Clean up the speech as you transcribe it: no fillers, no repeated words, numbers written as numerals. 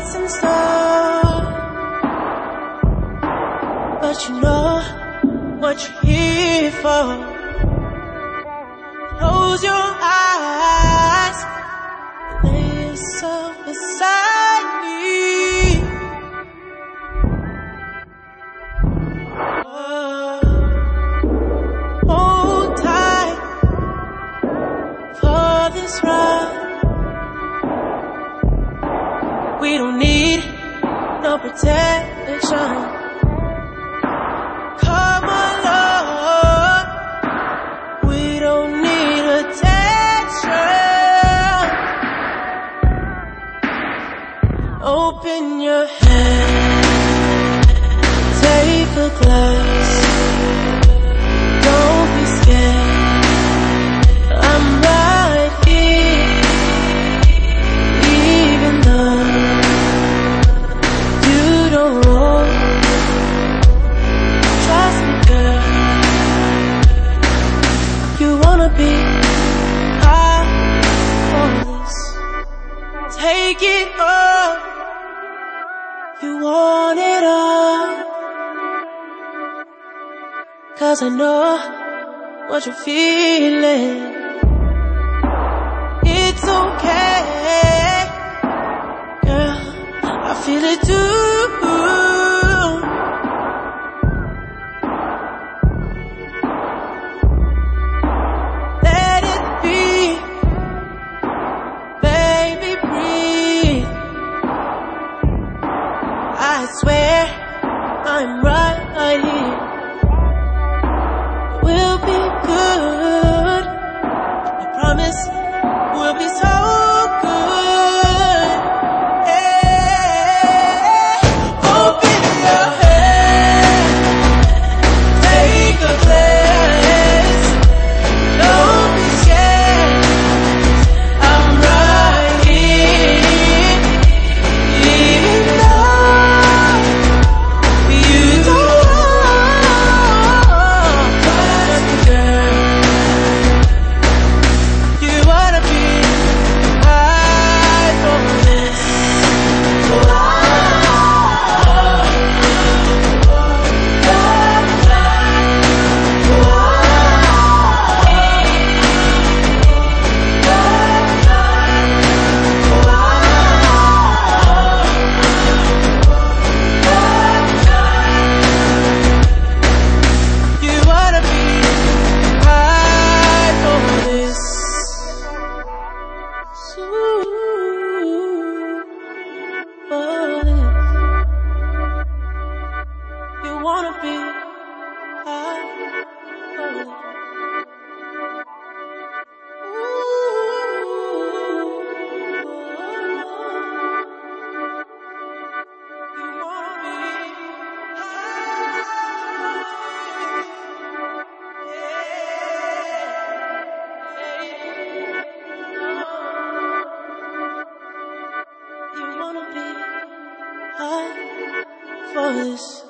what's in store, but you know what you're here for. Close your eyes, lay yourself beside me. Hold tight for this ride. We don't need no protection. Come along, we don't need attention. Open your hand, take a glance. Don't be scared, I'm right here. Even though you don't want, trust me girl, you wanna be high on this. Take it all, you want it all, 'cause I know what you're feeling. It's okay, girl, I feel it too. Let it be, baby, breathe. I swear I'm right here. We'll be good, I promise we'll be so good. Hey, open your head, take a glance. Don't be scared, I'm right here. Even though you don't want, trust me girl, you wanna be high for this. You wanna be high for this. You wanna be high for this. You wanna be high for this.